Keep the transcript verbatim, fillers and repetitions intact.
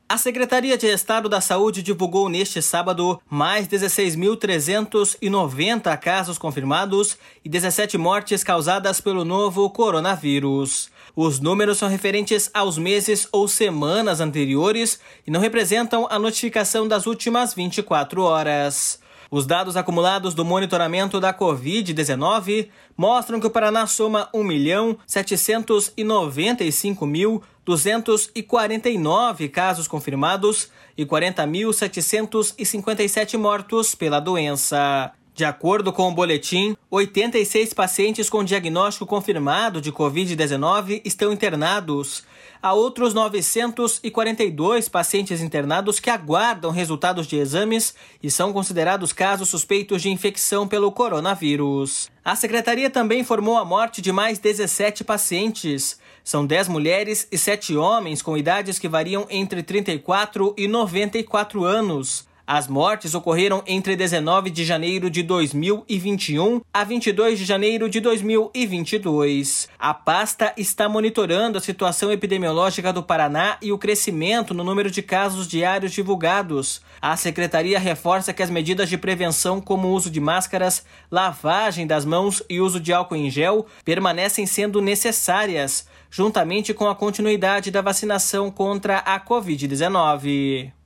A Secretaria de Estado da Saúde divulgou neste sábado mais dezesseis mil trezentos e noventa casos confirmados e dezessete mortes causadas pelo novo coronavírus. Os números são referentes aos meses ou semanas anteriores e não representam a notificação das últimas vinte e quatro horas. Os dados acumulados do monitoramento da covid dezenove mostram que o Paraná soma um milhão setecentos e noventa e cinco mil duzentos e quarenta e nove casos confirmados e quarenta mil setecentos e cinquenta e sete mortos pela doença. De acordo com o boletim, oitenta e seis pacientes com diagnóstico confirmado de covid dezenove estão internados. Há outros novecentos e quarenta e dois pacientes internados que aguardam resultados de exames e são considerados casos suspeitos de infecção pelo coronavírus. A secretaria também informou a morte de mais dezessete pacientes. São dez mulheres e sete homens com idades que variam entre trinta e quatro e noventa e quatro anos. As mortes ocorreram entre dezenove de janeiro de dois mil e vinte e um a vinte e dois de janeiro de dois mil e vinte e dois. A pasta está monitorando a situação epidemiológica do Paraná e o crescimento no número de casos diários divulgados. A secretaria reforça que as medidas de prevenção, como o uso de máscaras, lavagem das mãos e uso de álcool em gel, permanecem sendo necessárias, juntamente com a continuidade da vacinação contra a covid dezenove.